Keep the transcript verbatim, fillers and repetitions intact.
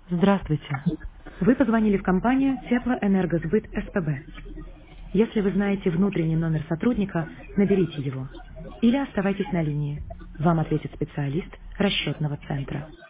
Здравствуйте. Вы позвонили в компанию Теплоэнергосбыт СПБ. Если вы знаете внутренний номер сотрудника, наберите его. Или оставайтесь на линии. Вам ответит специалист расчетного центра.